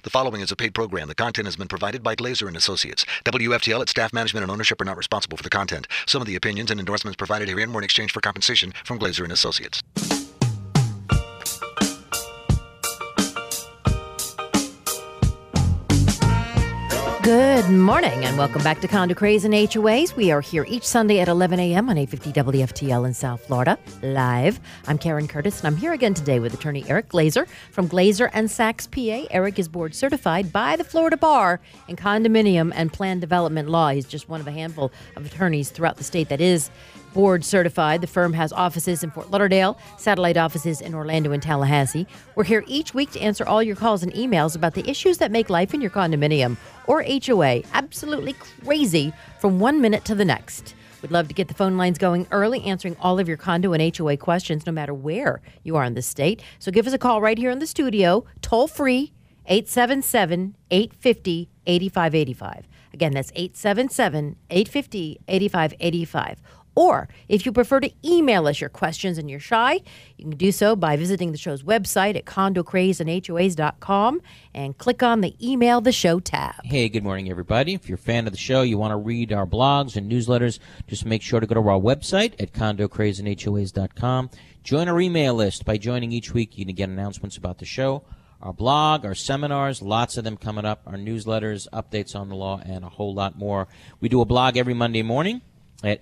The following is a paid program. The content has been provided by Glazer & Associates. WFTL, its staff, management, and ownership are not responsible for the content. Some of the opinions and endorsements provided herein were in exchange for compensation from Glazer & Associates. Good morning and welcome back to Condo Craze and HOAs. We are here each Sunday at 11 a.m. on 850 WFTL in South Florida, live. I'm Karen Curtis, and I'm here again today with attorney Eric Glazer from Glazer & Sachs, PA. Eric is board certified by the Florida Bar in condominium and plan development law. He's just one of a handful of attorneys throughout the state that is board certified. The firm has offices in Fort Lauderdale, satellite offices in Orlando and Tallahassee. We're here each week to answer all your calls and emails about the issues that make life in your condominium or HOA absolutely crazy from 1 minute to the next. We'd love to get the phone lines going early, answering all of your condo and HOA questions, no matter where you are in the state. So give us a call right here in the studio, toll free, 877-850-8585. Again, that's 877-850-8585. Or if you prefer to email us your questions and you're shy, you can do so by visiting the show's website at condocrazeandhoas.com and click on the Email the Show tab. Hey, good morning, everybody. If you're a fan of the show, you want to read our blogs and newsletters, just make sure to go to our website at condocrazeandhoas.com. Join our email list. By joining each week, you can get announcements about the show, our blog, our seminars, lots of them coming up, our newsletters, updates on the law, and a whole lot more. We do a blog every Monday morning at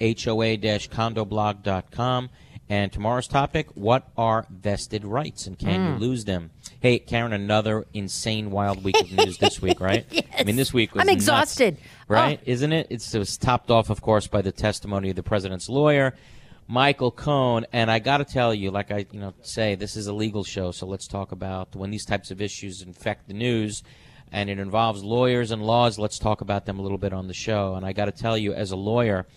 hoa-condoblog.com. And tomorrow's topic, what are vested rights and can you lose them? Hey, Karen, another insane, wild week of news this week, right? Yes. I mean, this week was I'm exhausted. Nuts, right? Isn't it? It was topped off, of course, by the testimony of the president's lawyer, Michael Cohen. And I got to tell you, like I say, this is a legal show, so let's talk about when these types of issues infect the news and it involves lawyers and laws, let's talk about them a little bit on the show. And I got to tell you, as a lawyer,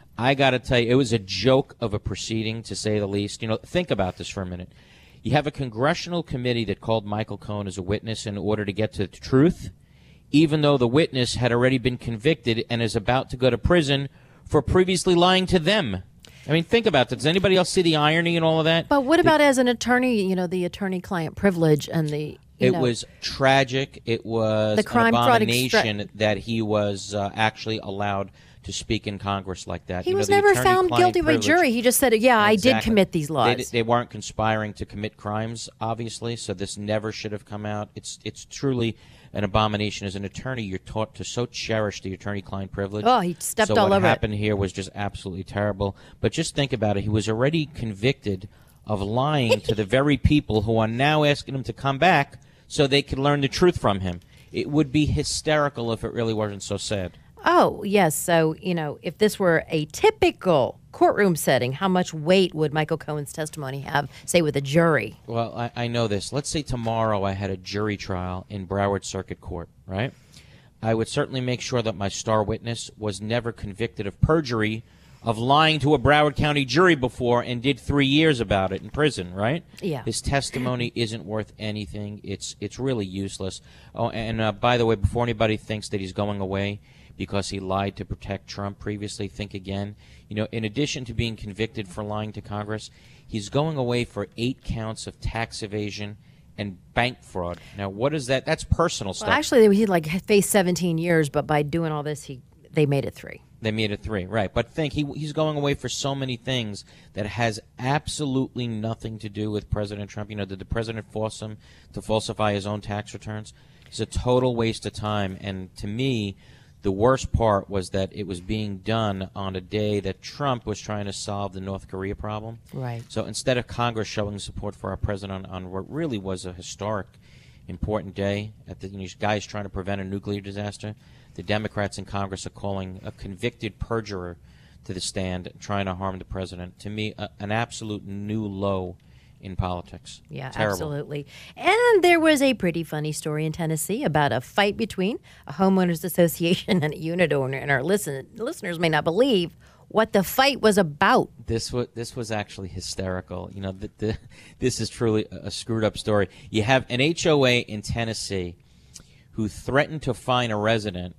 it was a joke of a proceeding, to say the least. Think about this for a minute. You have a congressional committee that called Michael Cohen as a witness in order to get to the truth, even though the witness had already been convicted and is about to go to prison for previously lying to them. I mean, think about that. Does anybody else see the irony in all of that? But what about as an attorney, the attorney-client privilege and the... It was tragic. It was the crime, an abomination that he was actually allowed to speak in Congress like that. He was never found guilty by jury. He just said, I did commit these laws. They weren't conspiring to commit crimes, obviously, so this never should have come out. It's truly an abomination. As an attorney, you're taught to so cherish the attorney-client privilege. Oh, he stepped all over it. So what happened here was just absolutely terrible. But just think about it. He was already convicted of lying to the very people who are now asking him to come back so they could learn the truth from him. It would be hysterical if it really wasn't so sad. Oh, yes. So, if this were a typical courtroom setting, how much weight would Michael Cohen's testimony have, say, with a jury? Well, I know this. Let's say tomorrow I had a jury trial in Broward Circuit Court, right? I would certainly make sure that my star witness was never convicted of perjury, of lying to a Broward County jury before and did 3 years about it in prison, right? Yeah. His testimony isn't worth anything. It's really useless. Oh, and by the way, before anybody thinks that he's going away because he lied to protect Trump previously, think again. In addition to being convicted for lying to Congress, he's going away for 8 counts of tax evasion and bank fraud. Now, what is that? That's personal stuff. Well, actually, he faced 17 years, but by doing all this, they made it 3. They made it 3, right. But think, he's going away for so many things that has absolutely nothing to do with President Trump. Did the president force him to falsify his own tax returns? It's a total waste of time. And to me, the worst part was that it was being done on a day that Trump was trying to solve the North Korea problem. Right. So instead of Congress showing support for our president on what really was a historic, important day, guys trying to prevent a nuclear disaster, the Democrats in Congress are calling a convicted perjurer to the stand, trying to harm the president. To me, an absolute new low in politics. Yeah, Terrible. Absolutely. And there was a pretty funny story in Tennessee about a fight between a homeowners association and a unit owner. And our listeners may not believe what the fight was about. This was actually hysterical. This is truly a screwed up story. You have an HOA in Tennessee who threatened to fine a resident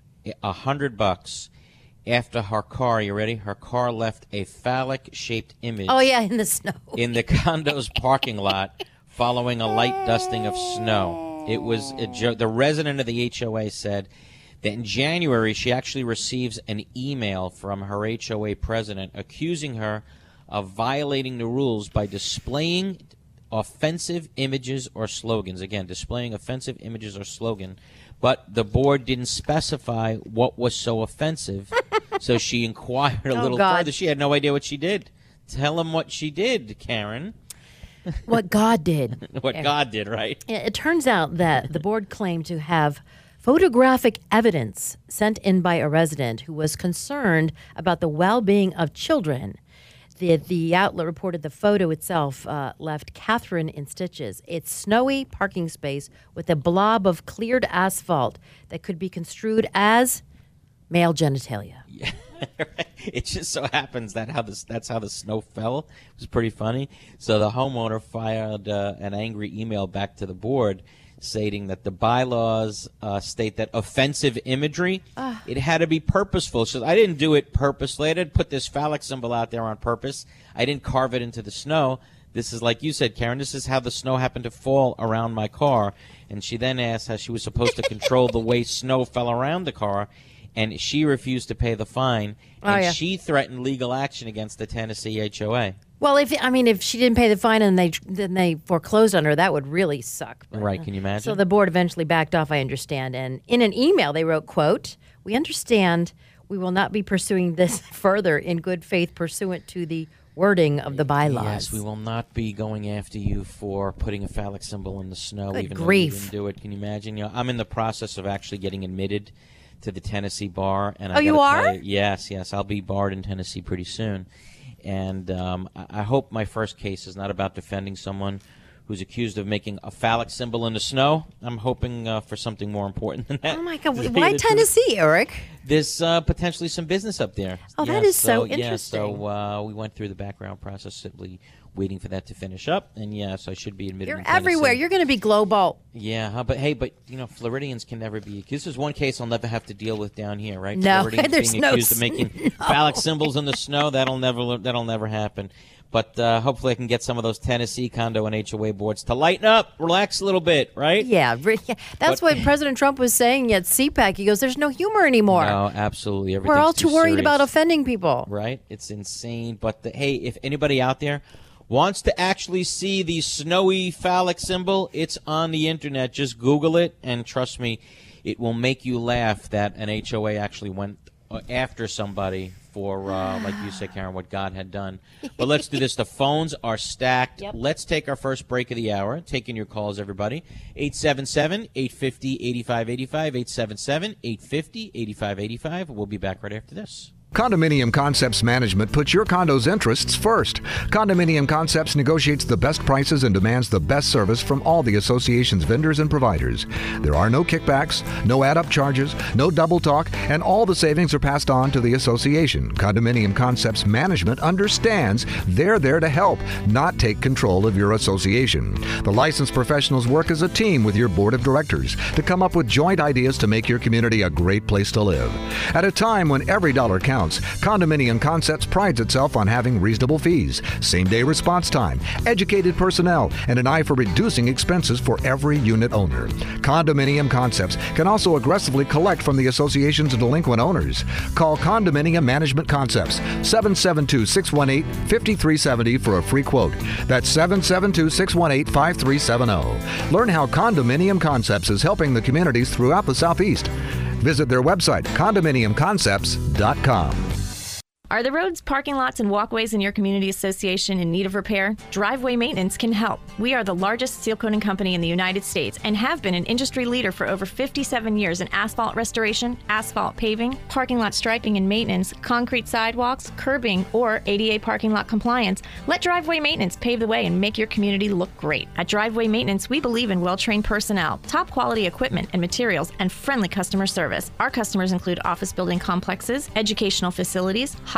$100 after her car, you ready? Her car left a phallic-shaped image. Oh, yeah, in the snow. In the condo's parking lot following a light dusting of snow. It was a joke. The resident of the HOA said that in January she actually receives an email from her HOA president accusing her of violating the rules by displaying offensive images or slogans. Again, displaying offensive images or slogan. But the board didn't specify what was so offensive, so she inquired a little further. She had no idea what she did. Tell him what she did, Karen. What God did. What God did, right? It turns out that the board claimed to have photographic evidence sent in by a resident who was concerned about the well-being of children. The outlet reported the photo itself left Catherine in stitches. It's snowy parking space with a blob of cleared asphalt that could be construed as male genitalia. Yeah. It just so happens that that's how the snow fell. It was pretty funny. So the homeowner fired an angry email back to the board stating that the bylaws state that offensive imagery, it had to be purposeful. So I didn't do it purposely. I didn't put this phallic symbol out there on purpose. I didn't carve it into the snow. This is like you said, Karen, this is how the snow happened to fall around my car. And she then asked how she was supposed to control the way snow fell around the car. And she refused to pay the fine. And she threatened legal action against the Tennessee HOA. Well, if she didn't pay the fine and then they foreclosed on her, that would really suck. But, right, can you imagine? So the board eventually backed off, I understand. And in an email, they wrote, quote, "We understand we will not be pursuing this further in good faith pursuant to the wording of the bylaws." Yes, we will not be going after you for putting a phallic symbol in the snow. Good even grief. though you didn't do it. Can you imagine? I'm in the process of actually getting admitted to the Tennessee bar. And you are? Yes, I'll be barred in Tennessee pretty soon. And I hope my first case is not about defending someone who's accused of making a phallic symbol in the snow. I'm hoping for something more important than that. Oh, my God. Why Tennessee, Eric? There's potentially some business up there. Oh, that is so interesting. Yeah, so we went through the background process, simply waiting for that to finish up. And, yes, I should be admitted You're in Tennessee. everywhere. You're going to be global. Yeah, but Floridians can never be accused. This is one case I'll never have to deal with down here, right? No, Floridians there's being no accused of making phallic symbols in the snow. That'll never happen. But hopefully I can get some of those Tennessee condo and HOA boards to lighten up, relax a little bit, right? Yeah, that's what President Trump was saying at CPAC. He goes, "There's no humor anymore." No, absolutely. We're all too worried about offending people. Right? It's insane. But, hey, if anybody out there wants to actually see the snowy phallic symbol, it's on the internet. Just Google it, and trust me, it will make you laugh that an HOA actually went after somebody for, like you said, Karen, what God had done. But let's do this. The phones are stacked. Yep. Let's take our first break of the hour. Taking your calls, everybody. 877-850-8585, 877-850-8585. We'll be back right after this. Condominium Concepts Management puts your condo's interests first. Condominium Concepts negotiates the best prices and demands the best service from all the association's vendors and providers. There are no kickbacks, no add-up charges, no double talk, and all the savings are passed on to the association. Condominium Concepts Management understands they're there to help, not take control of your association. The licensed professionals work as a team with your board of directors to come up with joint ideas to make your community a great place to live. At a time when every dollar counts, Condominium Concepts prides itself on having reasonable fees, same-day response time, educated personnel, and an eye for reducing expenses for every unit owner. Condominium Concepts can also aggressively collect from the association's delinquent owners. Call Condominium Management Concepts, 772-618-5370 for a free quote. That's 772-618-5370. Learn how Condominium Concepts is helping the communities throughout the Southeast. Visit their website, condominiumconcepts.com. Are the roads, parking lots, and walkways in your community association in need of repair? Driveway Maintenance can help. We are the largest seal coating company in the United States and have been an industry leader for over 57 years in asphalt restoration, asphalt paving, parking lot striping and maintenance, concrete sidewalks, curbing, or ADA parking lot compliance. Let Driveway Maintenance pave the way and make your community look great. At Driveway Maintenance, we believe in well-trained personnel, top quality equipment and materials, and friendly customer service. Our customers include office building complexes, educational facilities, hospitals,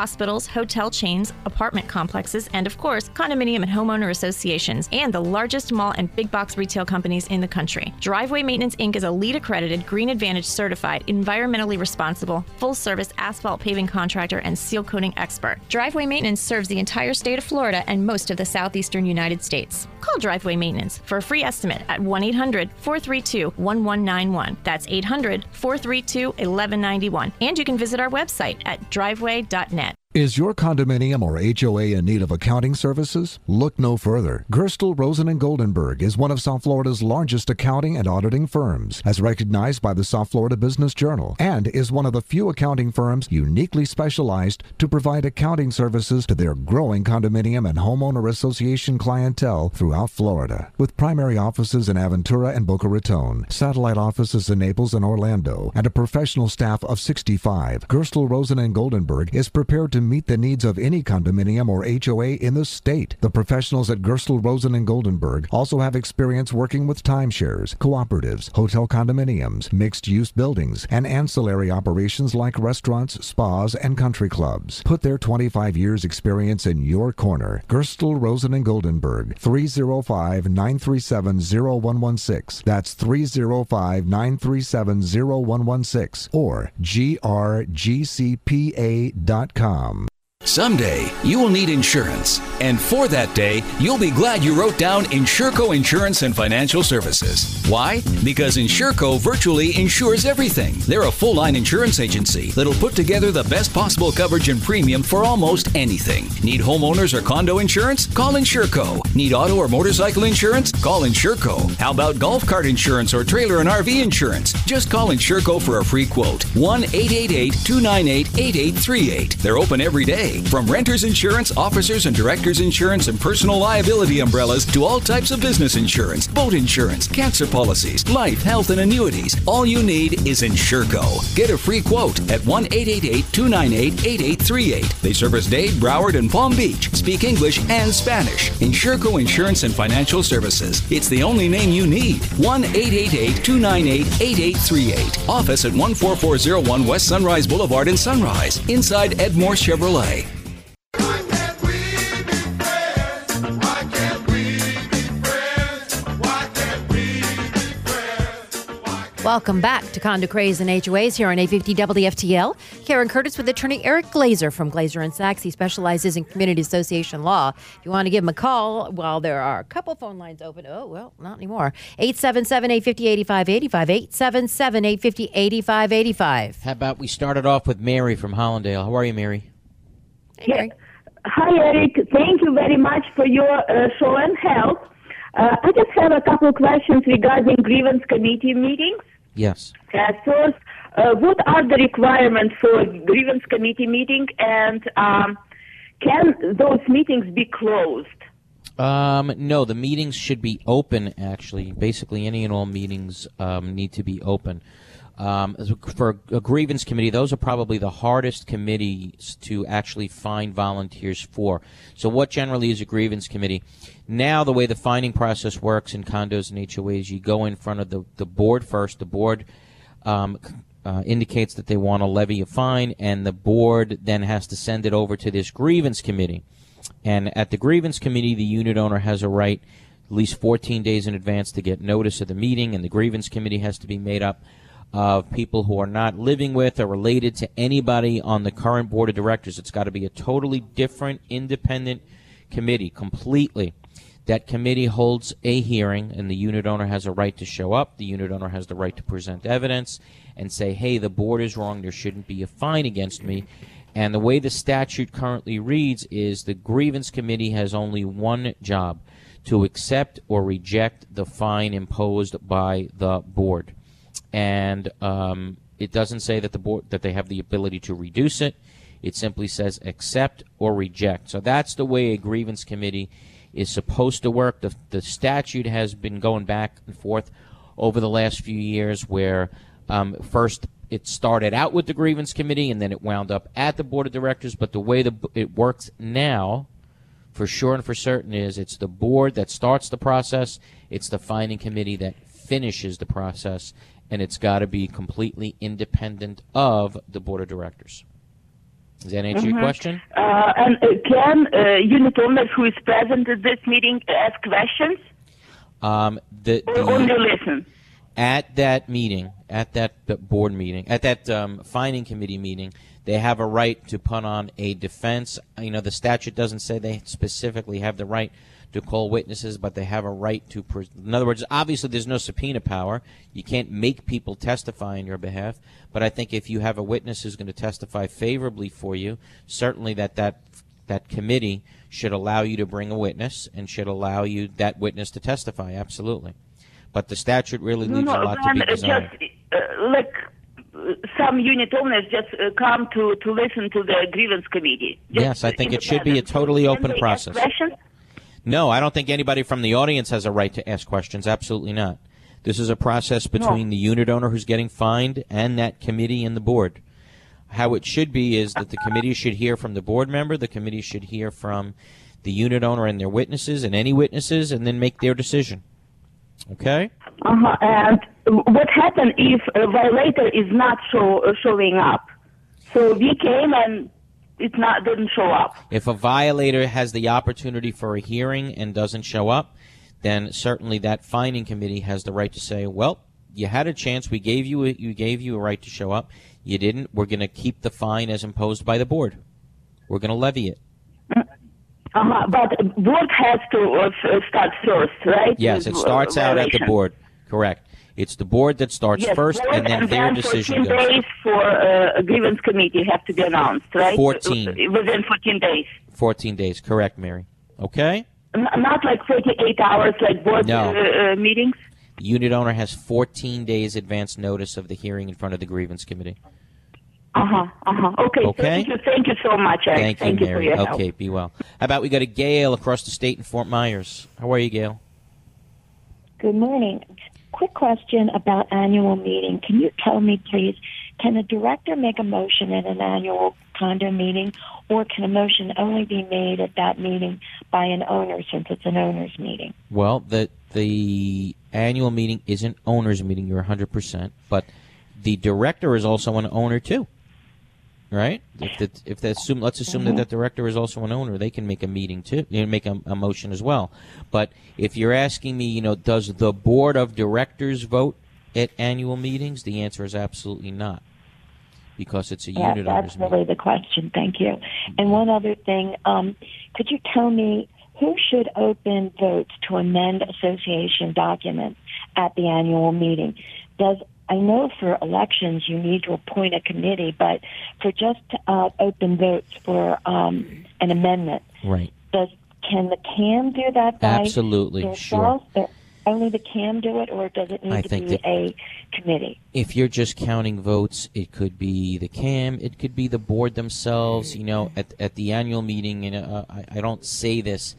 hospitals, hotel chains, apartment complexes, and of course, condominium and homeowner associations, and the largest mall and big box retail companies in the country. Driveway Maintenance Inc. is a LEED accredited, Green Advantage certified, environmentally responsible, full service asphalt paving contractor and seal coating expert. Driveway Maintenance serves the entire state of Florida and most of the southeastern United States. Call Driveway Maintenance for a free estimate at 1-800-432-1191. That's 800-432-1191. And you can visit our website at driveway.net. Is your condominium or HOA in need of accounting services? Look no further. Gerstel, Rosen & Goldenberg is one of South Florida's largest accounting and auditing firms, as recognized by the South Florida Business Journal, and is one of the few accounting firms uniquely specialized to provide accounting services to their growing condominium and homeowner association clientele throughout Florida. With primary offices in Aventura and Boca Raton, satellite offices in Naples and Orlando, and a professional staff of 65, Gerstel, Rosen & Goldenberg is prepared to meet the needs of any condominium or HOA in the state. The professionals at Gerstel, Rosen & Goldenberg also have experience working with timeshares, cooperatives, hotel condominiums, mixed-use buildings, and ancillary operations like restaurants, spas, and country clubs. Put their 25 years experience in your corner. Gerstel, Rosen & Goldenberg, 305-937-0116. That's 305-937-0116 or grgcpa.com. Someday, you will need insurance. And for that day, you'll be glad you wrote down Insurco Insurance and Financial Services. Why? Because Insurco virtually insures everything. They're a full-line insurance agency that'll put together the best possible coverage and premium for almost anything. Need homeowners or condo insurance? Call Insurco. Need auto or motorcycle insurance? Call Insurco. How about golf cart insurance or trailer and RV insurance? Just call Insurco for a free quote. 1-888-298-8838. They're open every day. From renter's insurance, officers and directors insurance, and personal liability umbrellas to all types of business insurance, boat insurance, cancer policies, life, health, and annuities. All you need is Insurco. Get a free quote at 1-888-298-8838. They service Dade, Broward, and Palm Beach. Speak English and Spanish. Insurco Insurance and Financial Services. It's the only name you need. 1-888-298-8838. Office at 14401 West Sunrise Boulevard in Sunrise. Inside Edmore Chevrolet. Welcome back to Condo Craze and HOAs here on 850 WFTL. Karen Curtis with attorney Eric Glazer from Glazer & Sachs. He specializes in community association law. If you want to give him a call, well, there are a couple phone lines open. Oh, well, not anymore. 877-850-8585. 877-850-8585. How about we started off with Mary from Hollandale? How are you, Mary? Hey, Mary. Hi, Eric. Thank you very much for your show and help. I just have a couple of questions regarding grievance committee meetings. Yes. First, what are the requirements for grievance committee meeting, and can those meetings be closed? No, the meetings should be open, actually. Basically, any and all meetings need to be open. For a grievance committee, those are probably the hardest committees to actually find volunteers for. So what generally is a grievance committee? Now, the way the finding process works in condos and HOAs, you go in front of the board first. The board indicates that they want to levy a fine, and the board then has to send it over to this grievance committee. And at the grievance committee, the unit owner has a right at least 14 days in advance to get notice of the meeting, and the grievance committee has to be made up of people who are not living with or related to anybody on the current board of directors. It's got to be a totally different, independent committee, completely. That committee holds a hearing, and the unit owner has a right to show up. The unit owner has the right to present evidence and say, hey, the board is wrong. There shouldn't be a fine against me. And the way the statute currently reads is the grievance committee has only one job: to accept or reject the fine imposed by the board. And it doesn't say that the board that they have the ability to reduce it. It simply says accept or reject. So that's the way a grievance committee is supposed to work. The statute has been going back and forth over the last few years, where first it started out with the grievance committee and then it wound up at the board of directors. But the way it works now, for sure and for certain, is it's the board that starts the process. It's the finding committee that finishes the process, and it's got to be completely independent of the board of directors. Does that answer your question? And can unit owners who is present at this meeting ask questions? Or only listen? At that meeting, at that board meeting, at that fining committee meeting, they have a right to put on a defense. You know, the statute doesn't say they specifically have the right to call witnesses, but they have a right to. In other words, obviously there's no subpoena power. You can't make people testify on your behalf. But I think if you have a witness who's going to testify favorably for you, certainly that committee should allow you to bring a witness and should allow you that witness to testify. Absolutely. But the statute really leaves a lot to be desired. Like some unit owners just come to listen to the grievance committee. Yes, I think it should be a totally open process. No, I don't think anybody from the audience has a right to ask questions. Absolutely not. This is a process between the unit owner who's getting fined and that committee and the board. How it should be is that the committee should hear from the board member, the committee should hear from the unit owner and their witnesses and any witnesses, and then make their decision. Okay? And what happens if a violator is not showing up? So we came and didn't show up. If a violator has the opportunity for a hearing and doesn't show up, then certainly that fining committee has the right to say, well, you had a chance. We gave you a right to show up. You didn't. We're going to keep the fine as imposed by the board. We're going to levy it. But board has to start first, right? Yes, it starts out at the board. Correct. It's the board that starts first, and then their decision goes. 14 days for a grievance committee have to be announced, right? 14. Within 14 days. 14 days, correct, Mary. Okay? Not like 48 hours like board meetings? The unit owner has 14 days advance notice of the hearing in front of the grievance committee. Okay. Thank you so much, Eric. Thank you, Mary. For your help. Okay, be well. How about we go to Gail across the state in Fort Myers? How are you, Gail? Good morning. Quick question about annual meeting. Can you tell me, please, can a director make a motion at an annual condo meeting, or can a motion only be made at that meeting by an owner since it's an owner's meeting? Well, the annual meeting is an owner's meeting. You're 100%, but the director is also an owner too, right? Let's assume that director is also an owner. They can make a meeting too, make a motion as well. But if you're asking me, does the board of directors vote at annual meetings? The answer is absolutely not, because it's a unit owner's meeting. That's really the question. Thank you. And one other thing, could you tell me who should open votes to amend association documents at the annual meeting? I know for elections you need to appoint a committee, but for just open votes for an amendment, right? Can the CAM do that by Absolutely, sure. Only the CAM do it, or does it need to be a committee? If you're just counting votes, it could be the CAM, it could be the board themselves. At the annual meeting, I don't say this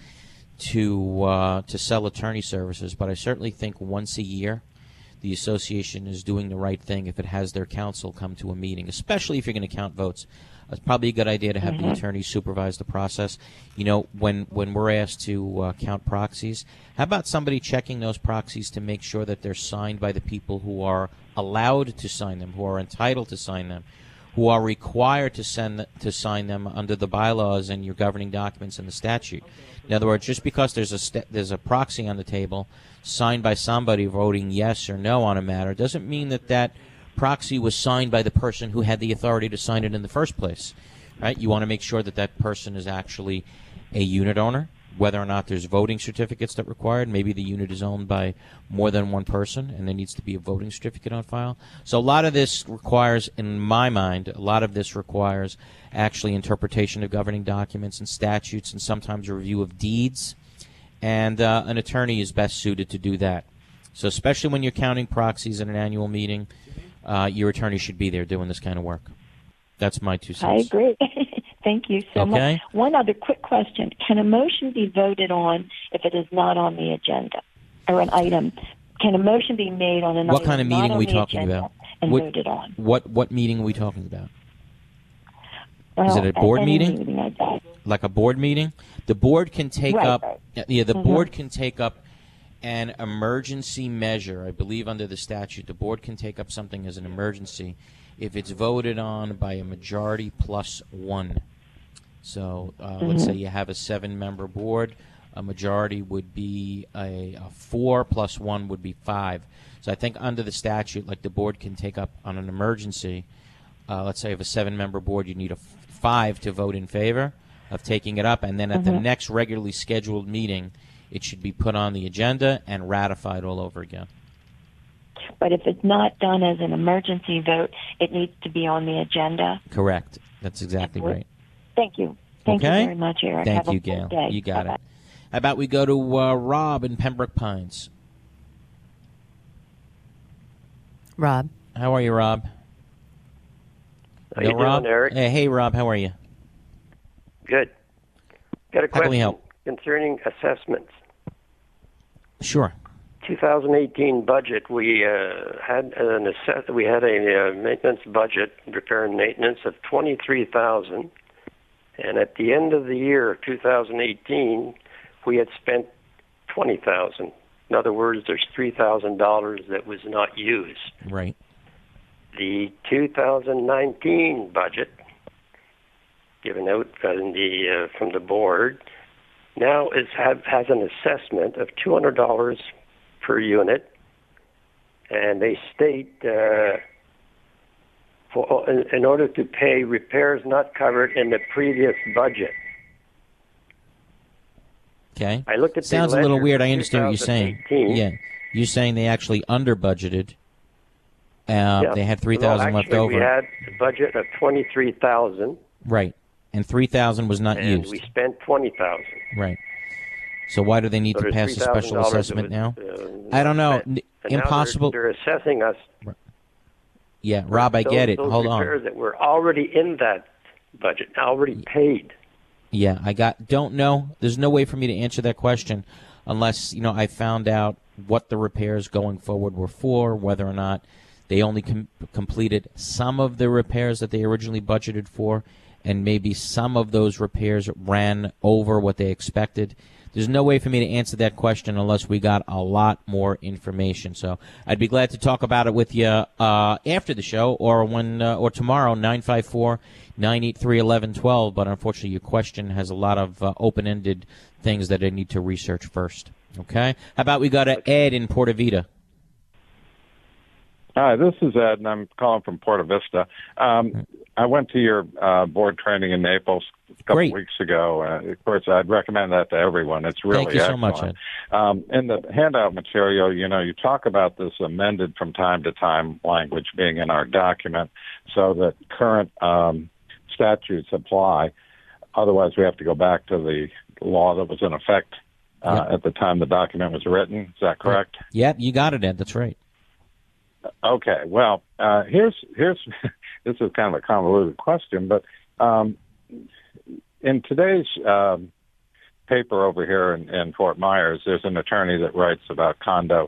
to sell attorney services, but I certainly think once a year the association is doing the right thing if it has their counsel come to a meeting, especially if you're going to count votes. It's probably a good idea to have the attorney supervise the process. When we're asked to count proxies, how about somebody checking those proxies to make sure that they're signed by the people who are allowed to sign them, who are entitled to sign them, who are required to sign them under the bylaws and your governing documents and the statute. In other words, just because there's a proxy on the table signed by somebody voting yes or no on a matter doesn't mean that proxy was signed by the person who had the authority to sign it in the first place, right? You want to make sure that person is actually a unit owner, whether or not there's voting certificates that are required. Maybe the unit is owned by more than one person and there needs to be a voting certificate on file. So a lot of this requires, in my mind, actually interpretation of governing documents and statutes, and sometimes a review of deeds. And an attorney is best suited to do that. So especially when you're counting proxies at an annual meeting, your attorney should be there doing this kind of work. That's my 2 cents. I agree. Thank you so much. One other quick question. Can a motion be voted on if it is not on the agenda or an item? Can a motion be made on an item? What kind of meeting are we talking about? And voted on? What meeting are we talking about? Well, is it a board meeting? Like a board meeting? The board can take up. Right. Yeah, the board can take up an emergency measure. I believe under the statute, the board can take up something as an emergency if it's voted on by a majority plus one. So let's say you have a 7-member board. A majority would be a 4 plus 1 would be 5. So I think under the statute, like the board can take up on an emergency, let's say if a 7-member board, you need a 5 to vote in favor of taking it up. And then at the next regularly scheduled meeting, it should be put on the agenda and ratified all over again. But if it's not done as an emergency vote, it needs to be on the agenda. Correct. That's exactly right. Thank you. Thank you very much, Eric. Thank Have you, a Gail. good day. You got Bye-bye. it. How about we go to Rob in Pembroke Pines? Rob. How are you, Rob? How you doing, Rob? Eric? Hey, Rob. How are you? Good. Got a How can we question help? concerning assessments. Sure. 2018 budget, we had a maintenance budget, repair and maintenance of $23,000, and at the end of the year 2018, we had spent $20,000. In other words, there's $3,000 that was not used. Right. The 2019 budget, given out from the board, now has an assessment of $200 per unit, and they state in order to pay repairs not covered in the previous budget. Okay. I looked at Sounds the a little ledger weird. for I understand what you're saying. 2018. Yeah. You're saying they actually under budgeted. They had $3,000 left over. We had a budget of $23,000. Right. And $3,000 was not and used. we spent $20,000. Right. So why do they need So to there's pass a special $3,000 assessment now? not I don't know. spent. And Impossible. Now they're assessing us. Yeah, Rob, I get it. Those Hold on. repairs that were already in that budget, already paid. Yeah, don't know. There's no way for me to answer that question unless, I found out what the repairs going forward were for, whether or not they only completed some of the repairs that they originally budgeted for, and maybe some of those repairs ran over what they expected. There's no way for me to answer that question unless we got a lot more information. So I'd be glad to talk about it with you after the show or or tomorrow, 954-983-1112. But unfortunately, your question has a lot of open-ended things that I need to research first. Okay? How about we go to Ed in Porta Vita? Hi, this is Ed, and I'm calling from Porta Vista. I went to your board training in Naples a couple weeks ago. Of course, I'd recommend that to everyone. It's really Thank you so much, Ed. In the handout material, you talk about this amended from time to time language being in our document so that current statutes apply. Otherwise, we have to go back to the law that was in effect at the time the document was written. Is that correct? Yep, you got it, Ed. That's right. Okay, well, here's this is kind of a convoluted question, but in today's paper over here in Fort Myers, there's an attorney that writes about condo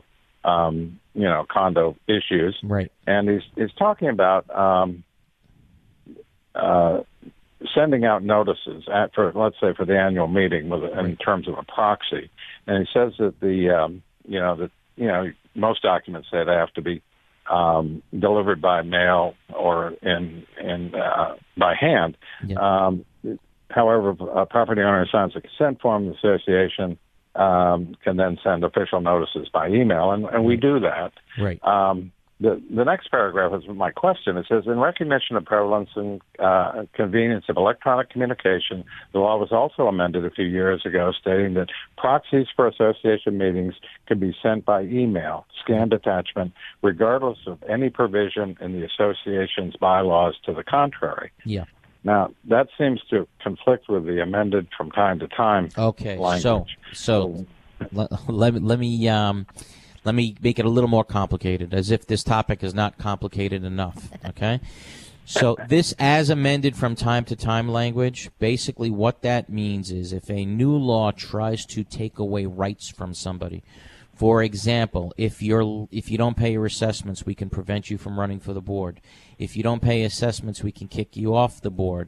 issues, right? And he's talking about sending out notices for, let's say, for the annual meeting in terms of a proxy, and he says that most documents say they have to be delivered by mail or by hand. Yeah. However, a property owner signs a consent form, the association can then send official notices by email, and we do that. Right. The next paragraph is my question. It says, in recognition of prevalence and convenience of electronic communication, the law was also amended a few years ago, stating that proxies for association meetings can be sent by email, scanned attachment, regardless of any provision in the association's bylaws to the contrary. Yeah. Now, that seems to conflict with the amended from time to time language. So let me make it a little more complicated, as if this topic is not complicated enough, okay? So this as amended from time to time language, basically what that means is if a new law tries to take away rights from somebody, for example, if you don't pay your assessments, we can prevent you from running for the board. If you don't pay assessments, we can kick you off the board.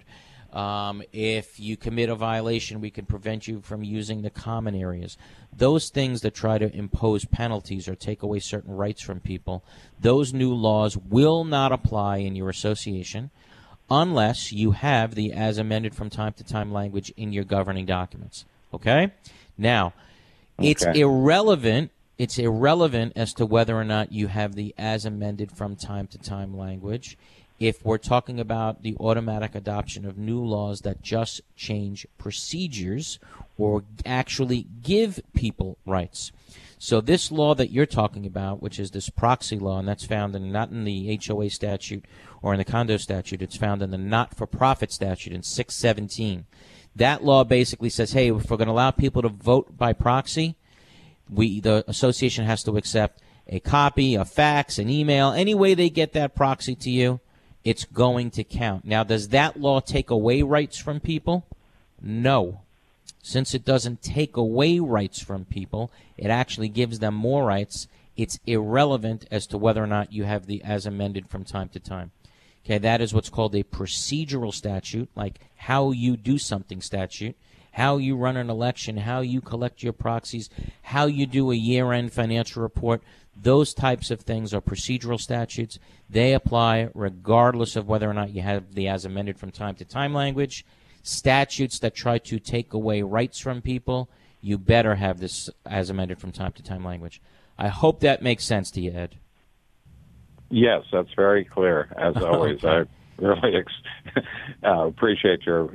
If you commit a violation, we can prevent you from using the common areas. Those things that try to impose penalties or take away certain rights from people, those new laws will not apply in your association unless you have the as amended from time to time language in your governing documents. Okay? Now, it's irrelevant. It's irrelevant as to whether or not you have the as amended from time to time language if we're talking about the automatic adoption of new laws that just change procedures or actually give people rights. So this law that you're talking about, which is this proxy law, and that's found not in the HOA statute or in the condo statute, it's found in the not-for-profit statute in 617. That law basically says, hey, if we're going to allow people to vote by proxy, the association has to accept a copy, a fax, an email, any way they get that proxy to you, it's going to count. Now, does that law take away rights from people? No. Since it doesn't take away rights from people, it actually gives them more rights. It's irrelevant as to whether or not you have the as amended from time to time. Okay, that is what's called a procedural statute, like how you do something statute, how you run an election, how you collect your proxies, how you do a year-end financial report. Those types of things are procedural statutes. They apply regardless of whether or not you have the as amended from time to time language. Statutes that try to take away rights from people, you better have this as amended from time to time language. I hope that makes sense to you, Ed. Yes, that's very clear, as always. I really appreciate your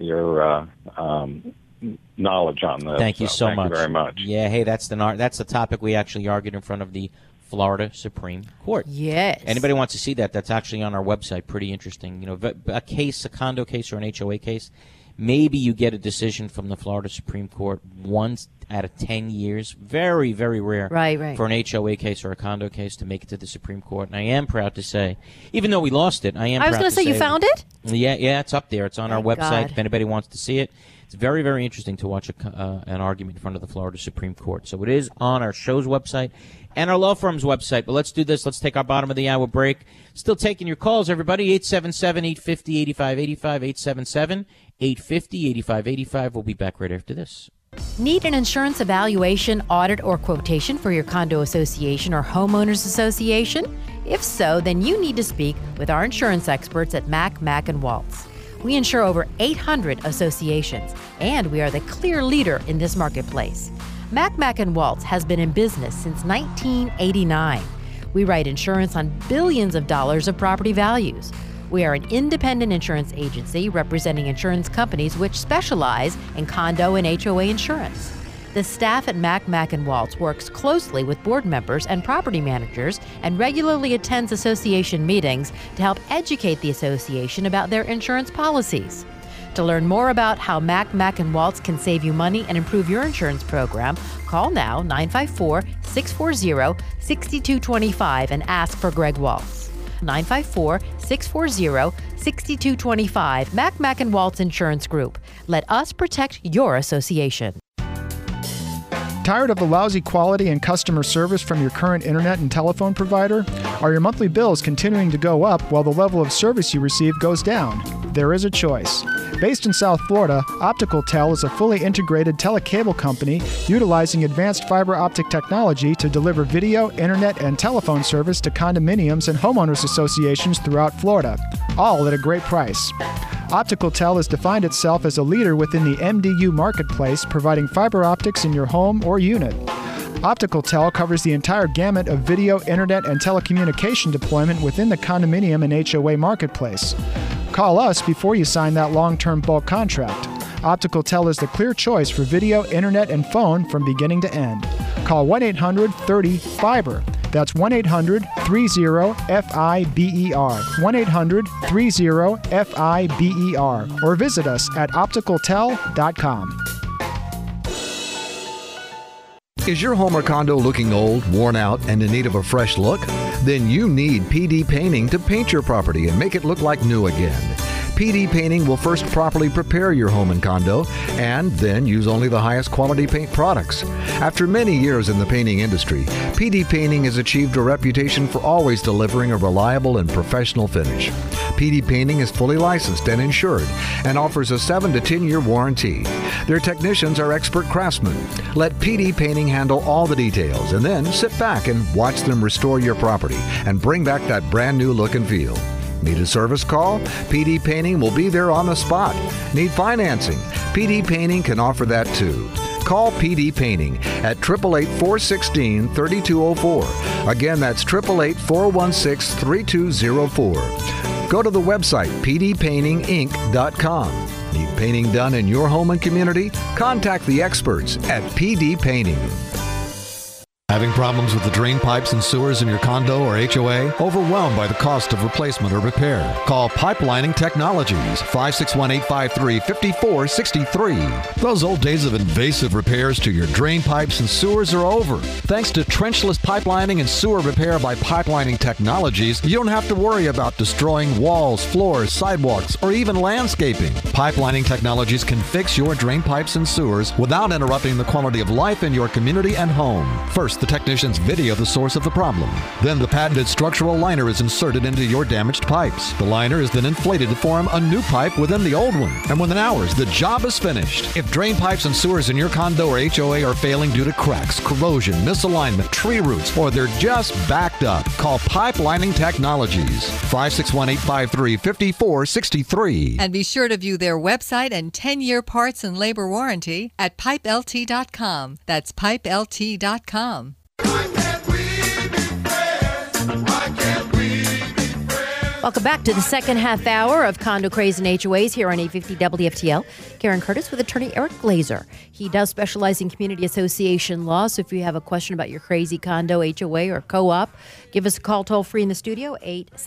knowledge on this. Thank you so much. Thank you very much. Yeah, hey, that's the topic we actually argued in front of the Florida Supreme Court. Yes. Anybody wants to see that, that's actually on our website. Pretty interesting. You know, a case, a condo case or an HOA case, maybe you get a decision from the Florida Supreme Court once out of 10 years. Very, very rare for an HOA case or a condo case to make it to the Supreme Court. And I am proud to say, even though we lost it, I was going to say, you found it? Yeah, it's up there. It's on our website. God. If anybody wants to see it. It's very, very interesting to watch an argument in front of the Florida Supreme Court. So it is on our show's website and our law firm's website. But let's do this. Let's take our bottom of the hour break. Still taking your calls, everybody. 877-850-8585, 877-850-8585. We'll be back right after this. Need an insurance evaluation, audit, or quotation for your condo association or homeowners association? If so, then you need to speak with our insurance experts at Mack Waltz. We insure over 800 associations, and we are the clear leader in this marketplace. Mack Waltz has been in business since 1989. We write insurance on billions of dollars of property values. We are an independent insurance agency representing insurance companies which specialize in condo and HOA insurance. The staff at Mack Waltz works closely with board members and property managers and regularly attends association meetings to help educate the association about their insurance policies. To learn more about how Mack Waltz can save you money and improve your insurance program, call now 954-640-6225 and ask for Greg Waltz. 954-640-6225. Mack Waltz Insurance Group. Let us protect your association. Tired of the lousy quality and customer service from your current internet and telephone provider? Are your monthly bills continuing to go up while the level of service you receive goes down? There is a choice. Based in South Florida, OpticalTel is a fully integrated telecable company utilizing advanced fiber optic technology to deliver video, internet, and telephone service to condominiums and homeowners associations throughout Florida, all at a great price. OpticalTel has defined itself as a leader within the MDU marketplace, providing fiber optics in your home or unit. OpticalTel covers the entire gamut of video, internet, and telecommunication deployment within the condominium and HOA marketplace. Call us before you sign that long-term bulk contract. OpticalTel is the clear choice for video, internet, and phone from beginning to end. Call 1-800-30-FIBER. That's 1-800-30-FIBER. 1-800-30-FIBER. Or visit us at opticaltel.com. Is your home or condo looking old, worn out, and in need of a fresh look? Then you need PD Painting to paint your property and make it look like new again. PD Painting will first properly prepare your home and condo and then use only the highest quality paint products. After many years in the painting industry, PD Painting has achieved a reputation for always delivering a reliable and professional finish. PD Painting is fully licensed and insured and offers a 7 to 10-year warranty. Their technicians are expert craftsmen. Let PD Painting handle all the details and then sit back and watch them restore your property and bring back that brand new look and feel. Need a service call? PD Painting will be there on the spot. Need financing? PD Painting can offer that too. Call PD Painting at 888-416-3204. Again, that's 888-416-3204. Go to the website pdpaintinginc.com. Need painting done in your home and community? Contact the experts at PD Painting. Having problems with the drain pipes and sewers in your condo or HOA? Overwhelmed by the cost of replacement or repair? Call Pipelining Technologies, 561-853-5463. Those old days of invasive repairs to your drain pipes and sewers are over. Thanks to trenchless pipelining and sewer repair by Pipelining Technologies, you don't have to worry about destroying walls, floors, sidewalks, or even landscaping. Pipelining Technologies can fix your drain pipes and sewers without interrupting the quality of life in your community and home. First, the technicians video the source of the problem. Then the patented structural liner is inserted into your damaged pipes. The liner is then inflated to form a new pipe within the old one. And within hours, the job is finished. If drain pipes and sewers in your condo or HOA are failing due to cracks, corrosion, misalignment, tree roots, or they're just backed up, call Pipelining Technologies, 561-853-5463. And be sure to view their website and 10-year parts and labor warranty at pipelt.com. That's pipelt.com. Welcome back to the second half hour of Condo Craze and HOAs here on 850 WFTL. Karen Curtis with attorney Eric Glazer. He does specialize in community association law, so if you have a question about your crazy condo, HOA, or co-op, give us a call toll-free in the studio,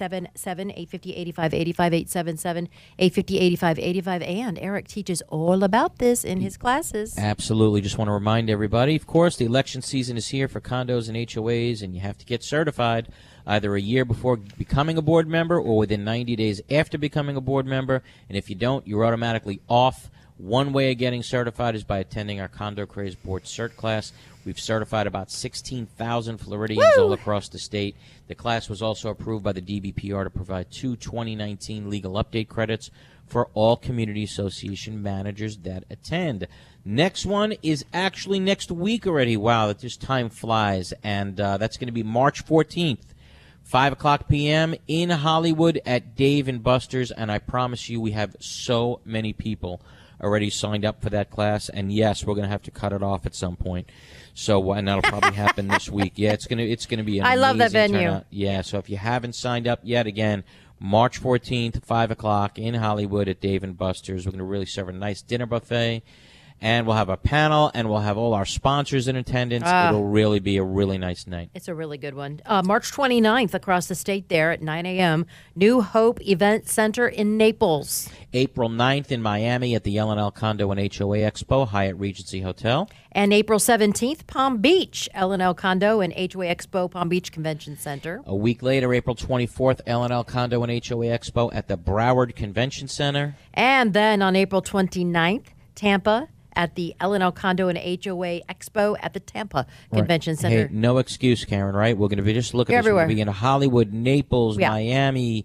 877-850-8585, 877-850-8585. And Eric teaches all about this in his classes. Absolutely. Just want to remind everybody, of course, the election season is here for condos and HOAs, and you have to get certified either a year before becoming a board member or within 90 days after becoming a board member. And if you don't, you're automatically off. One way of getting certified is by attending our Condo Craze Board Cert class. We've certified about 16,000 Floridians all across the state. The class was also approved by the DBPR to provide 2 2019 legal update credits for all community association managers that attend. Next one is actually next week already. Wow, that just time flies. And that's going to be March 14th. 5 o'clock p.m. in Hollywood at Dave & Buster's, and I promise you we have so many people already signed up for that class, and yes, we're going to have to cut it off at some point. So, and that'll probably happen this week. Yeah, it's going to be an I love that amazing venue. turnout. Yeah, so if you haven't signed up yet, again, March 14th, 5 o'clock in Hollywood at Dave & Buster's. We're going to really serve a nice dinner buffet. And we'll have a panel, and we'll have all our sponsors in attendance. It'll really be a really nice night. It's a really good one. March 29th across the state there at 9 a.m., New Hope Event Center in Naples. April 9th in Miami at the L&L Condo and HOA Expo, Hyatt Regency Hotel. And April 17th, Palm Beach, L&L Condo and HOA Expo, Palm Beach Convention Center. A week later, April 24th, L&L Condo and HOA Expo at the Broward Convention Center. And then on April 29th, Tampa, at the L&L Condo and HOA Expo at the Tampa Convention Center. Hey, no excuse, Karen, right? We're going to be just looking at this. We're going to be in Hollywood, Naples, Miami,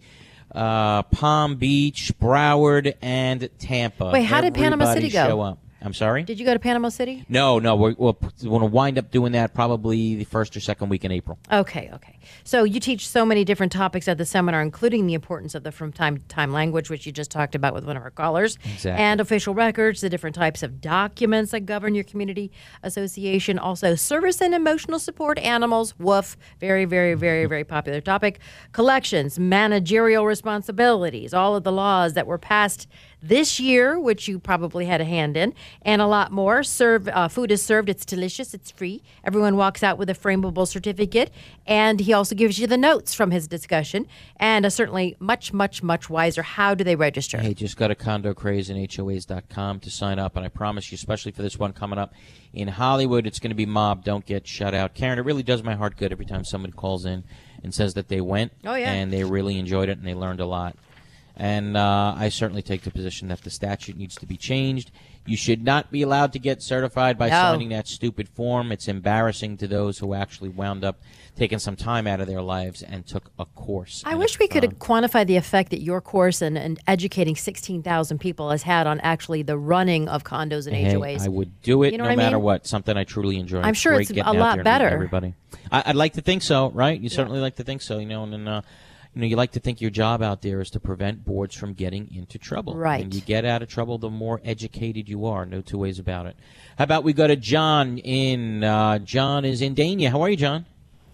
Palm Beach, Broward, and Tampa. Wait, how did Panama City go? Show up. I'm sorry? Did you go to Panama City? No, we're going to wind up doing that probably the first or second week in April. Okay. So you teach so many different topics at the seminar, including the importance of the from time to time language, which you just talked about with one of our callers. Exactly. And official records, the different types of documents that govern your community association. Also, service and emotional support animals. Woof. Very, very, very, very popular topic. Collections, managerial responsibilities, all of the laws that were passed this year, which you probably had a hand in, and a lot more. Food is served. It's delicious. It's free. Everyone walks out with a frameable certificate, and he also gives you the notes from his discussion, and certainly much, much, much wiser. How do they register? Hey, just go to condocrazeandhoas.com to sign up, and I promise you, especially for this one coming up in Hollywood, it's going to be mob. Don't get shut out. Karen, it really does my heart good every time somebody calls in and says that they went, and they really enjoyed it, and they learned a lot. And I certainly take the position that the statute needs to be changed. You should not be allowed to get certified by signing that stupid form. It's embarrassing to those who actually wound up taking some time out of their lives and took a course. I wish we could quantify the effect that your course and educating 16,000 people has had on actually the running of condos and HOAs. I would do it You know no what I matter mean? what. Something I truly enjoy. I'm sure Great it's getting a out lot there and better. meeting everybody. I'd like to think so, right? You certainly like to think so, and you like to think your job out there is to prevent boards from getting into trouble. Right. And you get out of trouble, the more educated you are. No two ways about it. How about we go to John John is in Dania. How are you, John?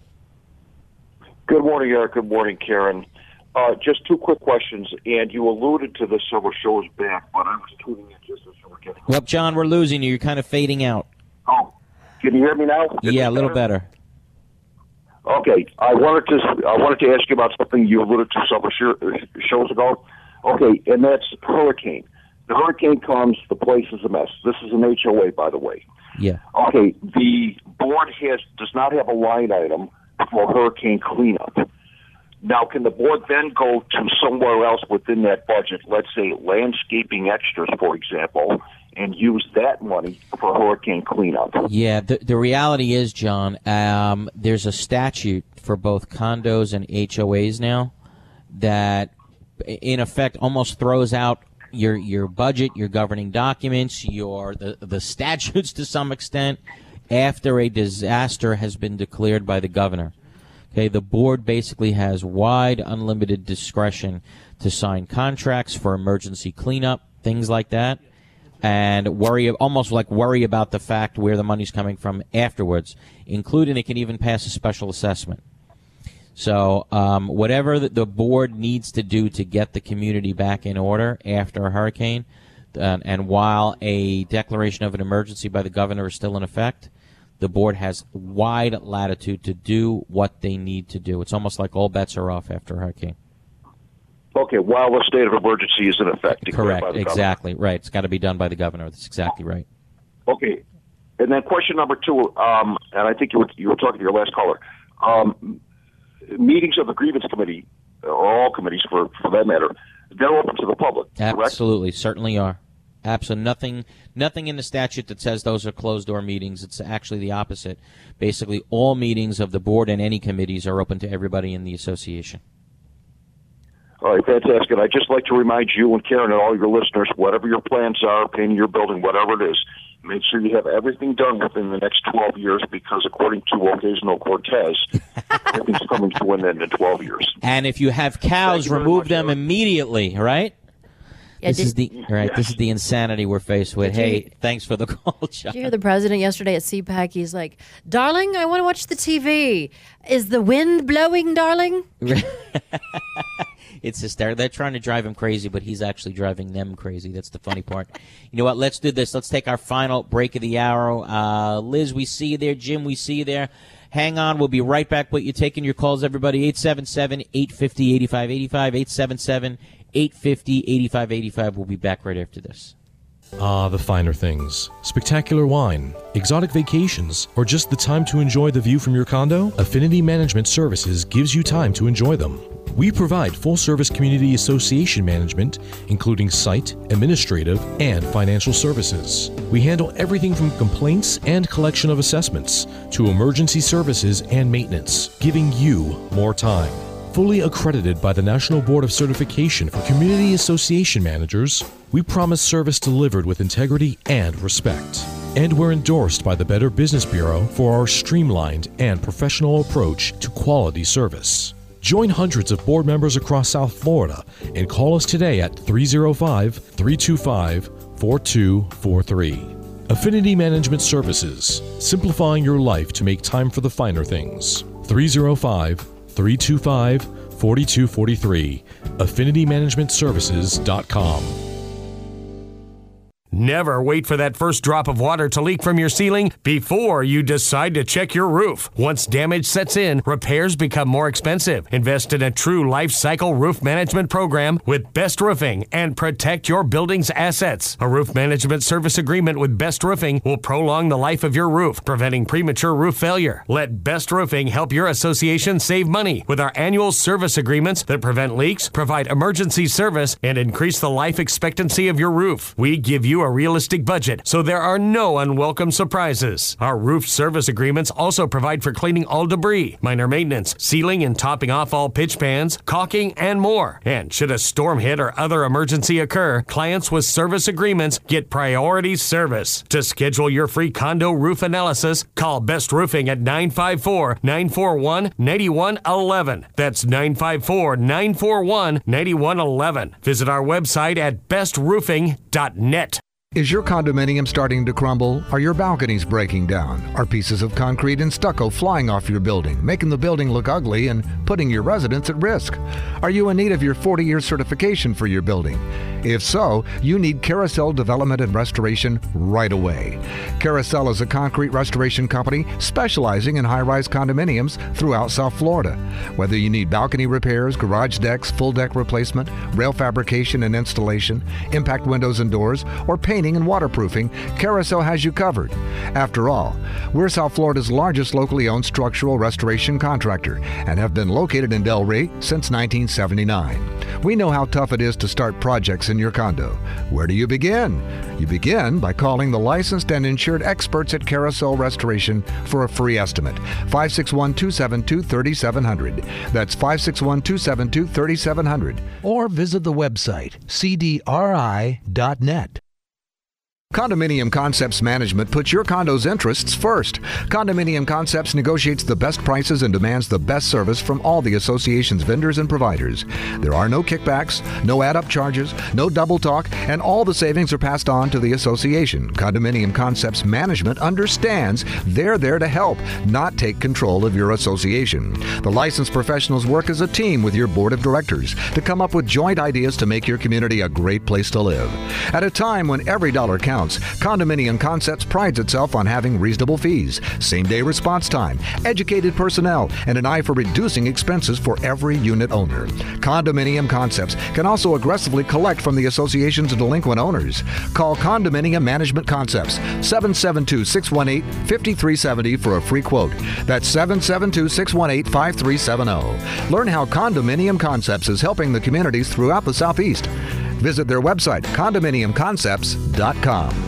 Good morning, Eric. Good morning, Karen. Just two quick questions, and you alluded to this several shows back, but I was tuning in just as you were getting. Well, John, we're losing you. You're kind of fading out. Oh, can you hear me now? Yeah, a little better. Okay, I wanted to ask you about something you alluded to several shows ago. Okay, and that's hurricane. The hurricane comes, the place is a mess. This is an HOA, by the way. Yeah. Okay, the board does not have a line item for hurricane cleanup. Now, can the board then go to somewhere else within that budget, let's say landscaping extras, for example, and use that money for hurricane cleanup? Yeah, the reality is, John, there's a statute for both condos and HOAs now that, in effect, almost throws out your budget, your governing documents, the statutes to some extent, after a disaster has been declared by the governor. Okay, the board basically has wide, unlimited discretion to sign contracts for emergency cleanup, things like that, and worry about the fact where the money's coming from afterwards, including it can even pass a special assessment. So whatever the board needs to do to get the community back in order after a hurricane, and while a declaration of an emergency by the governor is still in effect, the board has wide latitude to do what they need to do. It's almost like all bets are off after a hurricane. Okay, while the state of emergency is in effect. Correct, exactly, right. It's got to be done by the governor. That's exactly right. Okay, and then question number two, and I think you were talking to your last caller. Meetings of the grievance committee, or all committees for that matter, they're open to the public, correct? Absolutely, certainly are. Absolutely nothing in the statute that says those are closed-door meetings. It's actually the opposite. Basically, all meetings of the board and any committees are open to everybody in the association. All right, fantastic. I'd just like to remind you and Karen and all your listeners, whatever your plans are, painting your building, whatever it is, make sure you have everything done within the next 12 years because according to Ocasio-Cortez, everything's coming to an end in 12 years. And if you have cows, remove them immediately, right? Yeah, This is the insanity we're faced with. Hey, thanks for the call, John. Did you hear the president yesterday at CPAC? He's like, "Darling, I want to watch the TV. Is the wind blowing, darling?" It's hysterical. They're trying to drive him crazy, but he's actually driving them crazy. That's the funny part. You know what? Let's do this. Let's take our final break of the hour. Liz, we see you there. Jim, we see you there. Hang on. We'll be right back. But you're taking your calls, everybody. 877-850-8585. 877-850-8585. We'll be back right after this. Ah, the finer things. Spectacular wine, exotic vacations, or just the time to enjoy the view from your condo? Affinity Management Services gives you time to enjoy them. We provide full-service community association management, including site, administrative, and financial services. We handle everything from complaints and collection of assessments to emergency services and maintenance, giving you more time. Fully accredited by the National Board of Certification for Community Association Managers, we promise service delivered with integrity and respect. And we're endorsed by the Better Business Bureau for our streamlined and professional approach to quality service. Join hundreds of board members across South Florida and call us today at 305-325-4243. Affinity Management Services, simplifying your life to make time for the finer things. 305-325-4243. AffinityManagementServices.com. Never wait for that first drop of water to leak from your ceiling before you decide to check your roof. Once damage sets in, repairs become more expensive. Invest in a true life cycle roof management program with Best Roofing and protect your building's assets. A roof management service agreement with Best Roofing will prolong the life of your roof, preventing premature roof failure. Let Best Roofing help your association save money with our annual service agreements that prevent leaks, provide emergency service, and increase the life expectancy of your roof. We give you a realistic budget, so there are no unwelcome surprises. Our roof service agreements also provide for cleaning all debris, minor maintenance, sealing and topping off all pitch pans, caulking, and more. And should a storm hit or other emergency occur, clients with service agreements get priority service. To schedule your free condo roof analysis, call Best Roofing at 954-941-9111. That's 954-941-9111. Visit our website at bestroofing.net. Is your condominium starting to crumble? Are your balconies breaking down? Are pieces of concrete and stucco flying off your building, making the building look ugly and putting your residents at risk? Are you in need of your 40-year certification for your building? If so, you need Carousel Development and Restoration right away. Carousel is a concrete restoration company specializing in high-rise condominiums throughout South Florida. Whether you need balcony repairs, garage decks, full deck replacement, rail fabrication and installation, impact windows and doors, or painting and waterproofing, Carousel has you covered. After all, we're South Florida's largest locally owned structural restoration contractor and have been located in Delray since 1979. We know how tough it is to start projects in your condo. Where do you begin? You begin by calling the licensed and insured experts at Carousel Restoration for a free estimate. 561-272-3700. That's 561-272-3700. Or visit the website cdri.net. Condominium Concepts Management puts your condo's interests first. Condominium Concepts negotiates the best prices and demands the best service from all the association's vendors and providers. There are no kickbacks, no add-up charges, no double talk, and all the savings are passed on to the association. Condominium Concepts Management understands they're there to help, not take control of your association. The licensed professionals work as a team with your board of directors to come up with joint ideas to make your community a great place to live. At a time when every dollar counts, Condominium Concepts prides itself on having reasonable fees, same-day response time, educated personnel, and an eye for reducing expenses for every unit owner. Condominium Concepts can also aggressively collect from the association's delinquent owners. Call Condominium Management Concepts, 772-618-5370 for a free quote. That's 772-618-5370. Learn how Condominium Concepts is helping the communities throughout the Southeast. Visit their website, condominiumconcepts.com.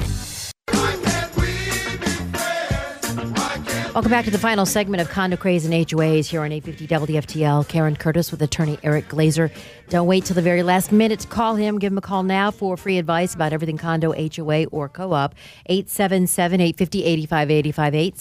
Welcome back to the final segment of Condo Craze and HOAs here on 850 WFTL. Karen Curtis with attorney Eric Glazer. Don't wait till the very last minute to call him. Give him a call now for free advice about everything condo, HOA, or co-op. 877-850-8585.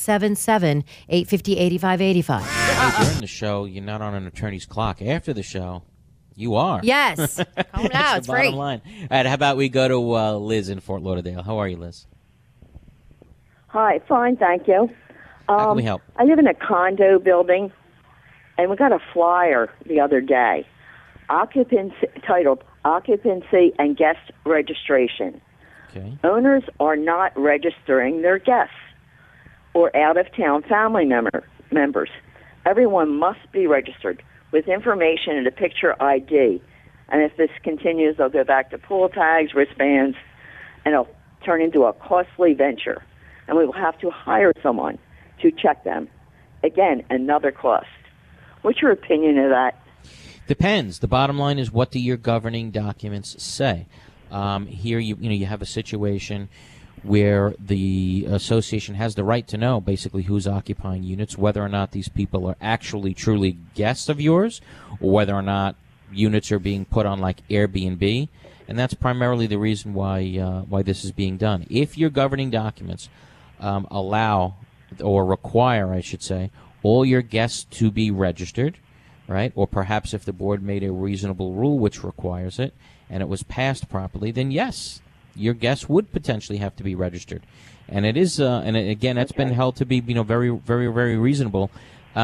877-850-8585. During the show, you're not on an attorney's clock. After the show, you are. Yes. Call now. It's free. Bottom line. All right, how about we go to Liz in Fort Lauderdale. How are you, Liz? Hi, fine, thank you. How can we help? I live in a condo building, and we got a flyer the other day, titled Occupancy and Guest Registration. Okay. Owners are not registering their guests or out-of-town family members. Everyone must be registered with information and a picture ID. And if this continues, they'll go back to pool tags, wristbands, and it'll turn into a costly venture. And we will have to hire someone to check them. Again, another cost. What's your opinion of that? Depends. The bottom line is, what do your governing documents say? Here, you have a situation where the association has the right to know basically who's occupying units, whether or not these people are actually truly guests of yours, or whether or not units are being put on like Airbnb, and that's primarily the reason why this is being done. If your governing documents allow or require, I should say, all your guests to be registered, right? Or perhaps if the board made a reasonable rule which requires it and it was passed properly, then yes, your guests would potentially have to be registered. And it is, and again, that's been held to be, very, very, very reasonable,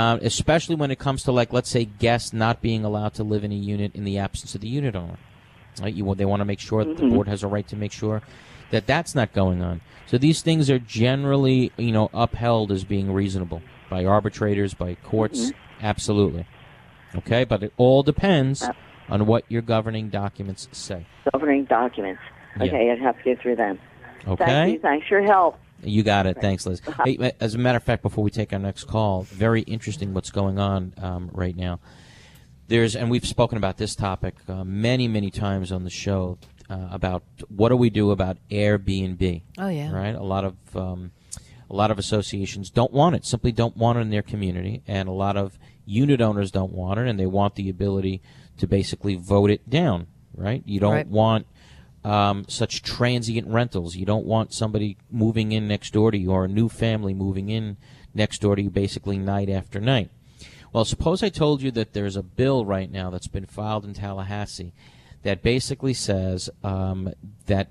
especially when it comes to, like, let's say, guests not being allowed to live in a unit in the absence of the unit owner. Right? They want to make sure that the board has a right to make sure that that's not going on. So these things are generally, upheld as being reasonable by arbitrators, by courts. Absolutely. Okay, but it all depends on what your governing documents say. Governing documents. Okay, I'd have to go through them. Okay. Thank you. Thanks for your help. You got it. Thanks, Liz. Hey, as a matter of fact, before we take our next call, very interesting what's going on right now. And we've spoken about this topic many, many times on the show about what do we do about Airbnb. Oh, yeah. Right? A lot of associations don't want it, simply don't want it in their community, and a lot of unit owners don't want it, and they want the ability to basically vote it down, right? You don't want such transient rentals. You don't want somebody moving in next door to you or a new family moving in next door to you basically night after night. Well, suppose I told you that there's a bill right now that's been filed in Tallahassee that basically says that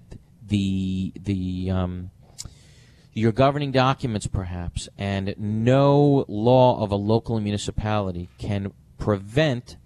your governing documents, perhaps, and no law of a local municipality can prevent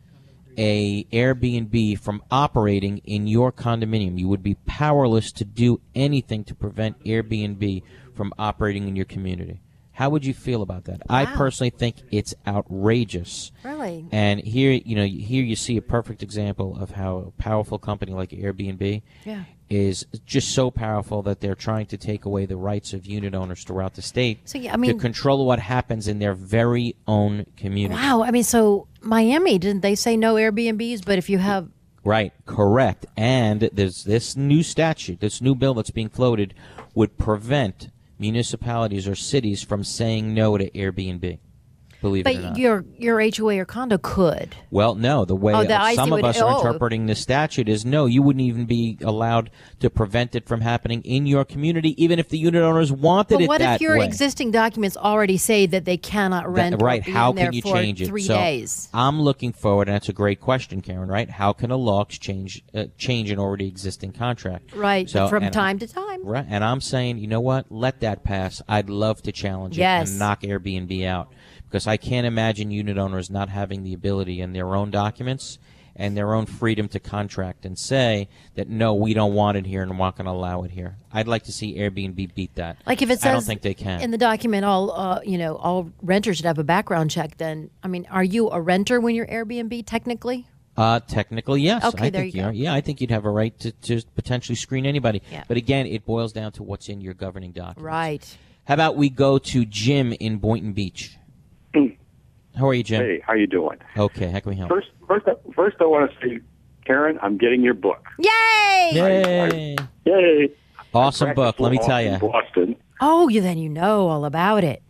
a Airbnb from operating in your condominium. You would be powerless to do anything to prevent Airbnb from operating in your community. How would you feel about that? Wow. I personally think it's outrageous. Really? And here you see a perfect example of how a powerful company like Airbnb is just so powerful that they're trying to take away the rights of unit owners throughout the state to control what happens in their very own community. Wow. I mean, so Miami, didn't they say no Airbnbs? But if you have... Right, correct. And there's this new statute, this new bill that's being floated would prevent municipalities or cities from saying no to Airbnb. Believe it or not. But your HOA or condo could. Well, no. The way some of us are interpreting the statute is no, you wouldn't even be allowed to prevent it from happening in your community, even if the unit owners wanted it that way. But what if your existing documents already say that they cannot rent right? How can you for change it? 3 days? I'm looking forward, and that's a great question, Karen. Right? How can a law change an already existing contract? Right. So, from time to time. Right. And I'm saying, you know what? Let that pass. I'd love to challenge it and knock Airbnb out. Because I can't imagine unit owners not having the ability in their own documents and their own freedom to contract and say that, no, we don't want it here and we're not going to allow it here. I'd like to see Airbnb beat that. Like if it says I don't think they can. In the document, all renters should have a background check, then, I mean, are you a renter when you're Airbnb technically? Technically, yes. Okay, I think you are. Yeah, I think you'd have a right to potentially screen anybody. Yeah. But again, it boils down to what's in your governing documents. Right. How about we go to Jim in Boynton Beach? How are you, Jim? Hey, how you doing? Okay, how can we help? First, I want to say, Karen, I'm getting your book. Yay! Yay! Yay! Awesome book, let me tell you. Boston. Oh, then you know all about it.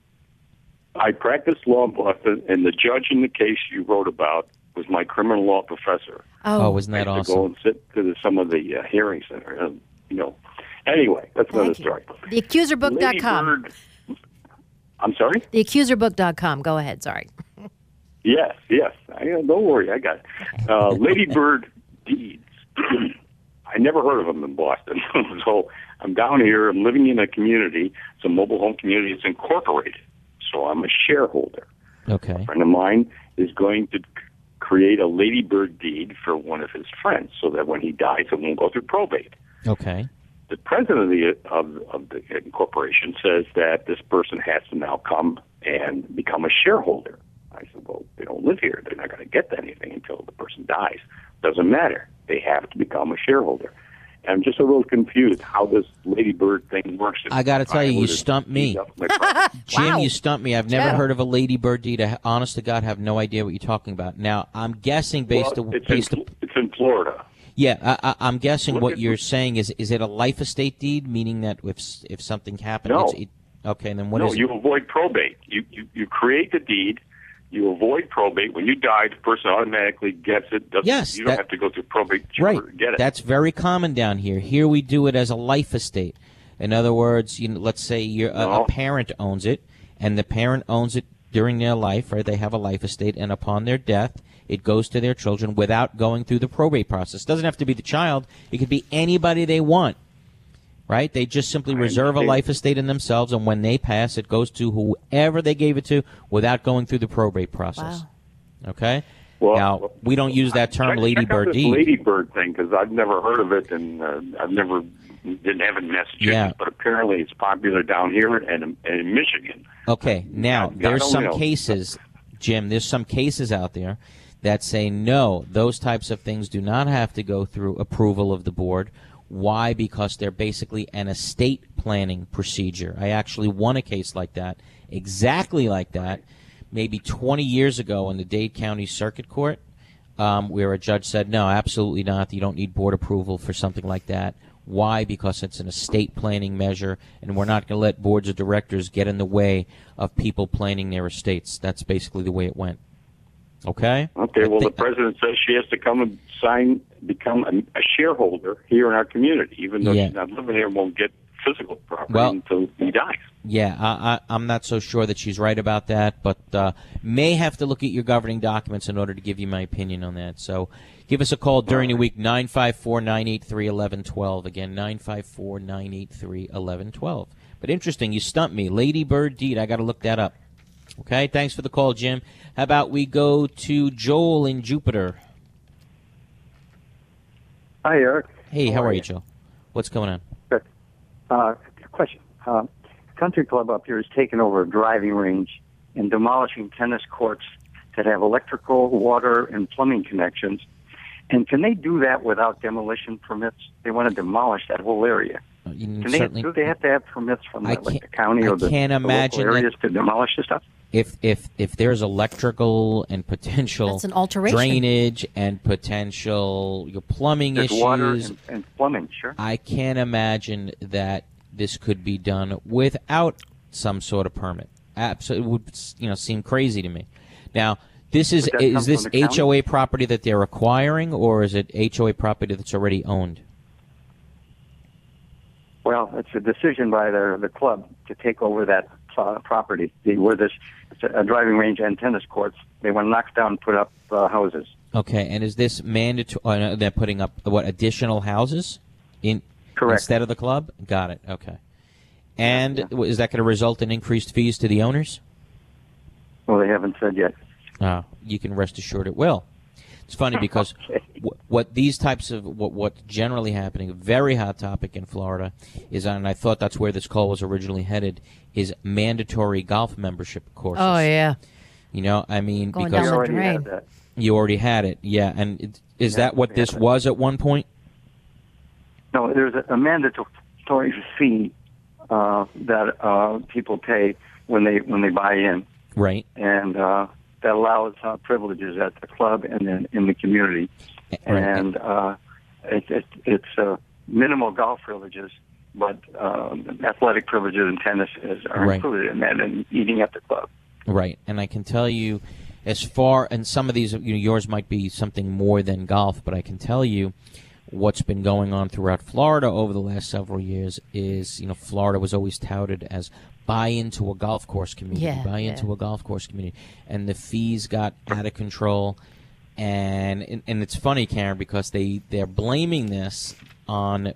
I practiced law in Boston, and the judge in the case you wrote about was my criminal law professor. Oh, wasn't that awesome? I used to go and sit to some of the hearings there, Anyway, that's another story. TheAccuserBook.com. I'm sorry? TheAccuserBook.com. Go ahead. Sorry. Yes. Don't worry. I got it. Ladybird Deeds. I never heard of them in Boston. So I'm down here. I'm living in a community. It's a mobile home community. It's incorporated. So I'm a shareholder. Okay. A friend of mine is going to create a Ladybird deed for one of his friends so that when he dies, it won't go through probate. Okay. The president of the incorporation says that this person has to now come and become a shareholder. I said, well, they don't live here. They're not going to get anything until the person dies. Doesn't matter. They have to become a shareholder. And I'm just a little confused how this Ladybird thing works. I got to tell you, you stumped me. Jim, you stumped me. I've never heard of a Ladybird deed. I, honest to God, have no idea what you're talking about. Now, I'm guessing it's in Florida. Yeah, I'm guessing what you're saying is it a life estate deed, meaning that if something happened, no. Okay, and then what is it? No, you avoid probate. You create the deed, you avoid probate. When you die, the person automatically gets it. You don't have to go through probate to get it. That's very common down here. Here we do it as a life estate. In other words, let's say a parent owns it, and the parent owns it during their life, right? They have a life estate, and upon their death, it goes to their children without going through the probate process. It doesn't have to be the child. It could be anybody they want, right? They just simply reserve a life estate in themselves, and when they pass, it goes to whoever they gave it to without going through the probate process. Wow. Okay? Well, now, we don't use that term Lady check out Bird this deed. Lady Bird thing, because I've never heard of it, and didn't have it in Massachusetts, Yeah. but apparently it's popular down here and in Michigan. Okay, now, there's don't some know. cases, Jim, there's some cases out there that say no, those types of things do not have to go through approval of the board. Why? Because they're basically an estate planning procedure. I actually won a case like that, exactly like that, maybe 20 years ago in the Dade County Circuit Court, where a judge said, no, absolutely not. You don't need board approval for something like that. Why? Because it's an estate planning measure, and we're not going to let boards of directors get in the way of people planning their estates. That's basically the way it went. Okay? Okay, well, the president says she has to come and become a shareholder here in our community, even though Yeah. she's not living here and won't get physical property Well- until he dies. Yeah, I'm not so sure that she's right about that, but may have to look at your governing documents in order to give you my opinion on that. So give us a call during the week, 954-983-1112. Again, 954-983-1112. But interesting, you stumped me. Lady Bird deed, I got to look that up. Okay, thanks for the call, Jim. How about we go to Joel in Jupiter? Hi, Eric. Hey, how are you, Joel? What's going on? Good. Question. Country Club up here has taken over a driving range and demolishing tennis courts that have electrical, water, and plumbing connections. And can they do that without demolition permits? They want to demolish that whole area. You Can they, certainly- do they have to have permits from I the county I or the can't local imagine that- areas to demolish this stuff? If there's electrical and potential That's an alteration. drainage and potential your plumbing There's issues, water and plumbing, sure. I can't imagine that this could be done without some sort of permit. Absolutely, it would seem crazy to me. Now, is Would that come this from the county? HOA property that they're acquiring, or is it HOA property that's already owned? Well, it's a decision by the club to take over that property where it's a driving range and tennis courts. They want to knock down and put up houses. Okay, and is this mandatory? They're putting up additional houses Correct. instead of the club? Got it. Okay, and is that going to result in increased fees to the owners? Well, they haven't said yet. You can rest assured it will. It's funny because what these types of what's generally happening, a very hot topic in Florida, is, and I thought that's where this call was originally headed, is mandatory golf membership courses. Oh, yeah. I mean, Going because down the drain. you already had it, yeah. And is that what this was at one point? No, there's a mandatory fee that people pay when they buy in, right? And that allows privileges at the club and then in the community, and it's minimal golf privileges, but athletic privileges and tennis are included in that, and eating at the club. Right, and I can tell you, and some of these, yours might be something more than golf, but I can tell you what's been going on throughout Florida over the last several years is, Florida was always touted as buy into a golf course community, into a golf course community, and the fees got out of control, and it's funny, Karen, because they're blaming this on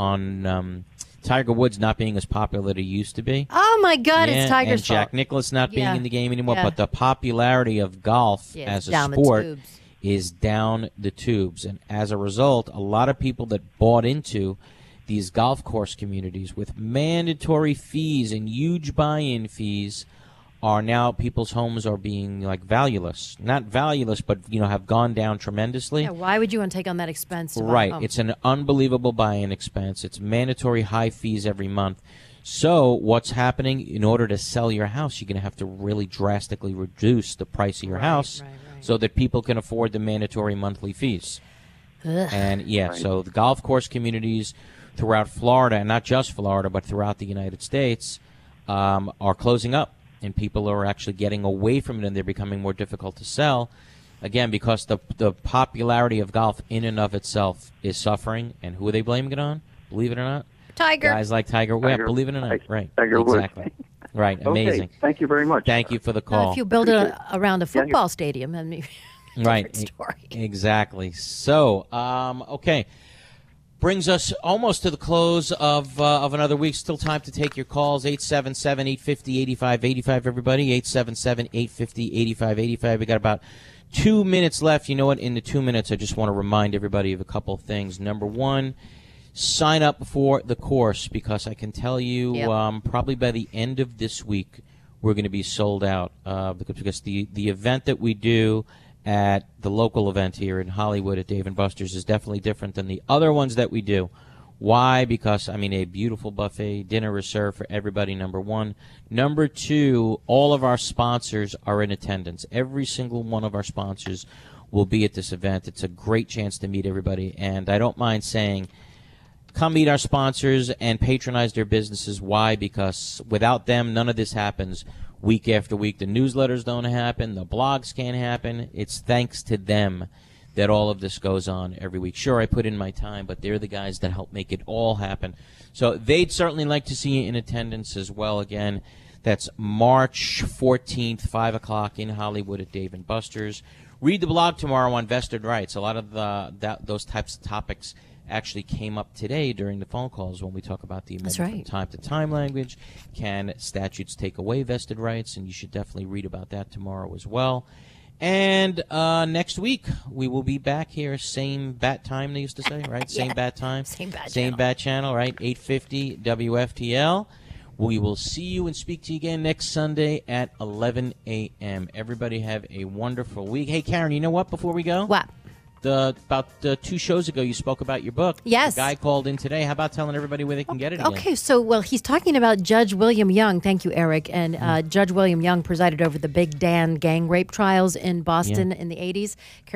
Tiger Woods not being as popular as he used to be. Oh my God, it's Tiger's and Jack fault. Nicklaus not being Yeah. in the game anymore, Yeah. but the popularity of golf Yeah, as it's a down the sport tubes. is down the tubes, and as a result, a lot of people that bought into these golf course communities with mandatory fees and huge buy-in fees are now, people's homes are being valueless. Not valueless, but have gone down tremendously. Yeah, why would you want to take on that expense to buy a Right. home? It's an unbelievable buy-in expense. It's mandatory high fees every month. So what's happening, in order to sell your house, you're going to have to really drastically reduce the price of your house so that people can afford the mandatory monthly fees. Ugh. And so the golf course communities throughout Florida, and not just Florida, but throughout the United States, are closing up, and people are actually getting away from it, and they're becoming more difficult to sell. Again, because the popularity of golf in and of itself is suffering, and who are they blaming it on? Believe it or not, Tiger. guys like Tiger. Yeah, believe it or not, right? Tiger Woods. Exactly. Right. Okay, Amazing. thank you very much. Thank you for the Well, call. if you build it around a football stadium, then maybe Right. story. Exactly. So, okay. Brings us almost to the close of another week. Still time to take your calls. 877-850-8585, everybody. 877-850-8585. We got about 2 minutes left. You know what? In the 2 minutes, I just want to remind everybody of a couple of things. Number one, sign up for the course, because I can tell you probably by the end of this week, we're going to be sold out. Because the event that we do at the local event here in Hollywood at Dave & Buster's is definitely different than the other ones that we do. Why? Because, a beautiful buffet dinner is served for everybody, number one. Number two, all of our sponsors are in attendance. Every single one of our sponsors will be at this event. It's a great chance to meet everybody, and I don't mind saying, come meet our sponsors and patronize their businesses. Why? Because without them, none of this happens. Week after week, the newsletters don't happen, the blogs can't happen. It's thanks to them that all of this goes on every week. Sure, I put in my time, but they're the guys that help make it all happen. So they'd certainly like to see you in attendance as well. Again, that's March 14th, 5 o'clock in Hollywood at Dave & Buster's. Read the blog tomorrow on vested rights. A lot of those types of topics actually came up today during the phone calls when we talk about the amendment from time-to-time language. Can statutes take away vested rights? And you should definitely read about that tomorrow as well. And next week, we will be back here, same bat time, they used to say, right? Same bat time. Same bat channel, right? 850 WFTL. We will see you and speak to you again next Sunday at 11 a.m. Everybody have a wonderful week. Hey, Karen, you know what, before we go? What? About 2 shows ago, you spoke about your book. Yes. The guy called in today. How about telling everybody where they can get it again? Okay, so, he's talking about Judge William Young. Thank you, Eric. And Judge William Young presided over the Big Dan gang rape trials in Boston in the 80s.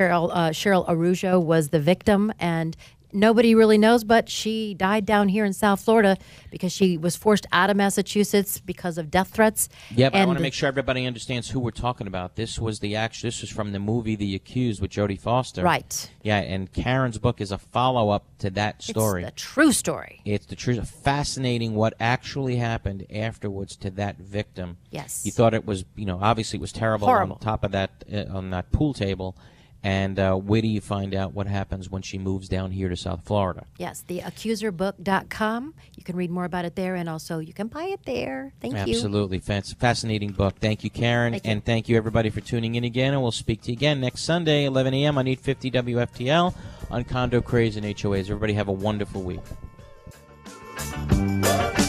Cheryl Arujo was the victim, and nobody really knows, but she died down here in South Florida because she was forced out of Massachusetts because of death threats. Yeah, but I want to make sure everybody understands who we're talking about. This was this was from the movie The Accused with Jodie Foster. Right. Yeah, and Karen's book is a follow-up to that story. It's the true story. It's the true, fascinating what actually happened afterwards to that victim. Yes. You thought it was, obviously it was terrible. Horrible. On top of that, on that pool table. And where do you find out what happens when she moves down here to South Florida? Yes, theaccuserbook.com. You can read more about it there, and also you can buy it there. Thank you. Absolutely. Fascinating book. Thank you, Karen. Thank you. And thank you, everybody, for tuning in again. And we'll speak to you again next Sunday, 11 a.m. on 850 WFTL on Condo Craze and HOAs. Everybody have a wonderful week.